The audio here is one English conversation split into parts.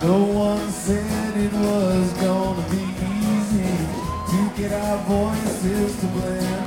No one said it was gonna be easy to get our voices to blend.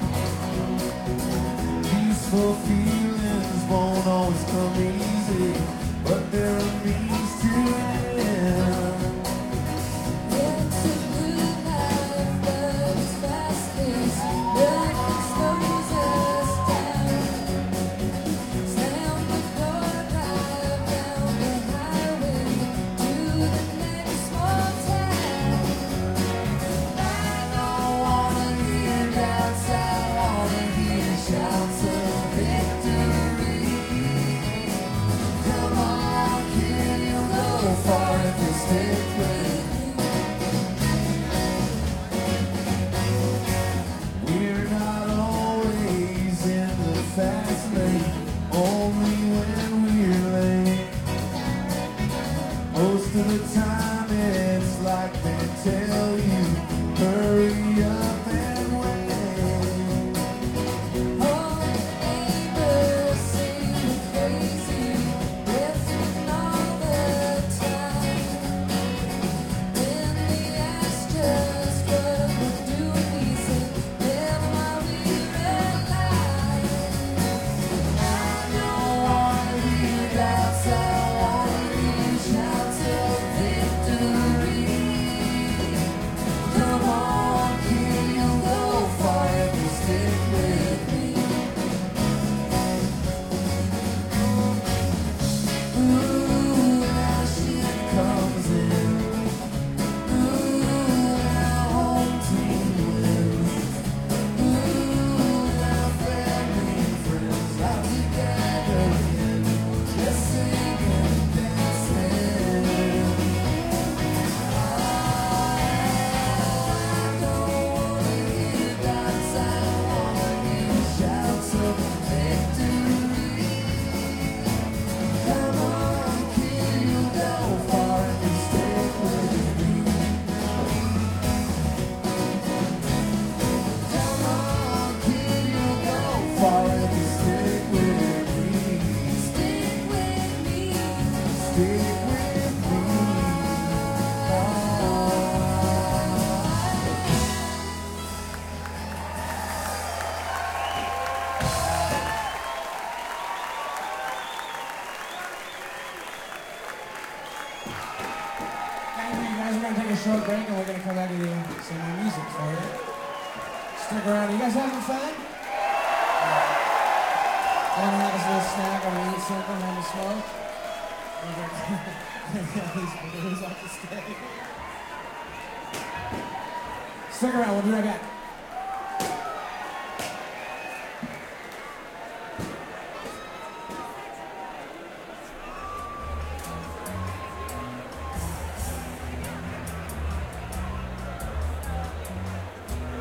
Peaceful feelings won't always come easy, but there are means to an end. It's a good life, but it's fast-paced. Nothing slows us down. Slam the door, drive down the highway to the next small town. I don't wanna hear doubts, I wanna hear shouts of victory. Come on, kid, you'll go far if you stick with me. We're not always in the fast lane, only when we're late. Most of the time it's like they tell you, hurry up and wait. All the neighbors seem crazy, listening all the time. Then they ask just what we're doing, we say, never mind, we realize. I don't wanna hear doubts, I wanna hear shouts of victory. Come on, kid, you'll go far if you stick with me. Ooh, now shit comes in. Ooh, now home team wins. Ooh, now family and friends are together again, just singing and dancing. I don't wanna hear doubts, I wanna hear shouts of victory. Come on, kid, you'll go far if you stick with me. Come on, kid, you'll go far if you stick with me. Stick with me. Stick with me. Thank you, guys. We're going to take a short break and we're going to come back and do some more music for you. Stick around. You guys having fun? Want to have us a little snack or eat something, have a smoke? We're going to get these balloons off the stage. Stick around. We'll be right back.